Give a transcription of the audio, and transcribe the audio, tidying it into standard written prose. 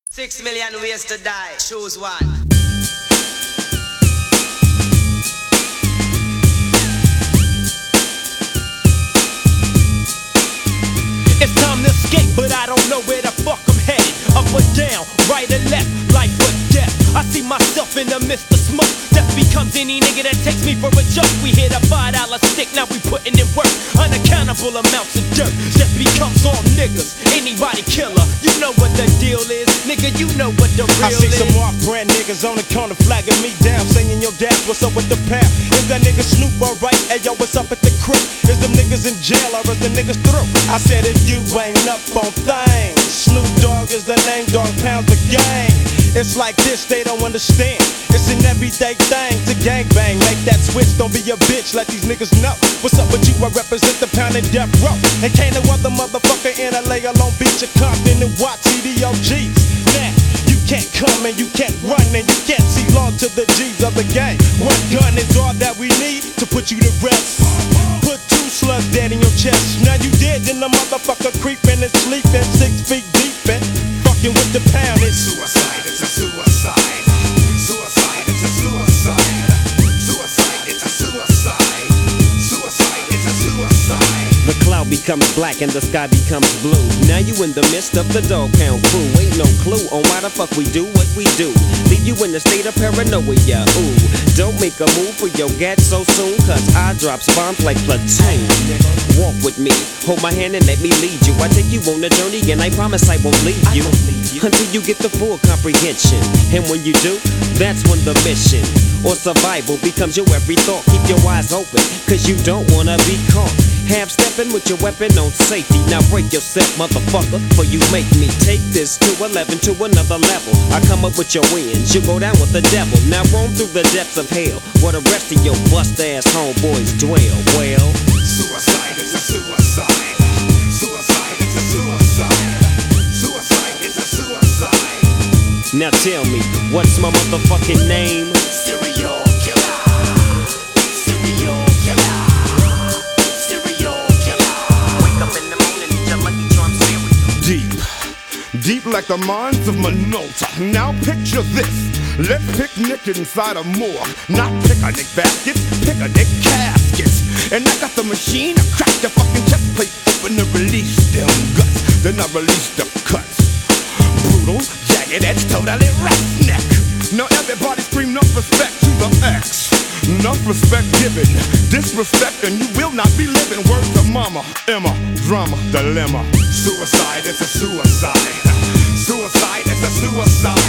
6 million ways to die. Choose one. It's time to escape, but I don't know where the fuck I'm headed. Up or down, right or left, life or death. I see myself in the midst of smoke. Death becomes any nigga that takes me for a joke. We hit a $5 stick, now we putting in work. Unaccountable amounts of dirt. Death becomes all niggas. Anybody killer, you know what the deal is. Nigga, you know what the real is. I see some Mark brand niggas on the corner flagging me down, saying, yo, dad, what's up with the pound? Is that nigga Snoop alright? Hey, yo, what's up at the crib? Is them niggas in jail or is the niggas through? I said, if you ain't up on things, Snoop Dogg is the name, Dog Pound's the gang. It's like this, they don't understand. It's an everyday thing to gangbang. Make that switch, don't be a bitch, let these niggas know. What's up with you? I represent the Pound and Death Row. And can't no other motherfucker in LA, Long Beach, or Compton and watch CDOGs. Now, you can't come and you can't run and you can't see long to the G's of the gang. One gun is all that we need to put you to rest. Put two slugs dead in your chest. Now you dead and the motherfucker creeping and sleeping 6 feet deep and fucking with the Pound. It's suicide, it's a suicide. Suicide, it's a suicide. Suicide, it's a suicide. Suicide, it's a suicide. The cloud becomes black and the sky becomes blue. Now you in the midst of the Dog Pound crew. Ain't no clue on why the fuck we do what we do. Leave you in a state of paranoia, ooh. Don't make a move for your gat so soon, cause I drops bombs like platoon. Walk with me, hold my hand and let me lead you. I take you on a journey and I promise I won't leave you until you get the full comprehension. And when you do, that's when the mission or survival becomes your every thought. Keep your eyes open, cause you don't wanna be caught. Half stepping with your weapon on safety. Now break yourself, motherfucker, for you make me. Take this to 11 to another level. I come up with your wins, you go down with the devil. Now roam through the depths of hell, where the rest of your bust-ass homeboys dwell. Well, suicide is a suicide. Suicide is a suicide. Suicide is a suicide. now tell me, what's my motherfucking name? Serial killer. Serial killer. Serial killer. Wake up in the morning, eat your Lucky Charm cereal. Deep like the mines of Minota. Now picture this. Let's picnic inside a morgue. Not picnic baskets, picnic caskets. And I got the machine, I crack your fucking chest plate open and release them guts. Then I release the cuts. Brutal, jagged edge, totally roughneck. Now everybody scream enough respect to the X. Enough respect given, disrespect and you will not be living. Word to mama, Emma, drama, dilemma. Suicide is a suicide. Suicide is a suicide.